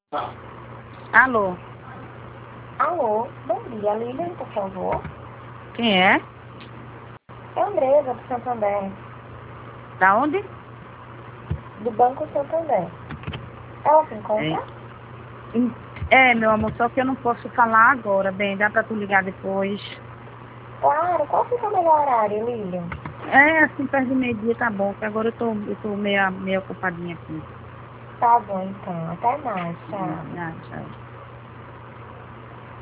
Alô? Alô, bom dia, Lilian, por favor. Quem é? É a Andresa, do Santander, Da onde? do Banco Santander. Ela se encontra? Meu amor, só que eu não posso falar agora, bem, dá pra tu ligar depois. Claro, qual fica o melhor horário, Lilian? Assim, perto de meio-dia tá bom, que agora eu tô meio ocupadinha aqui. Tá bom, então. Até mais, tchau. Tchau.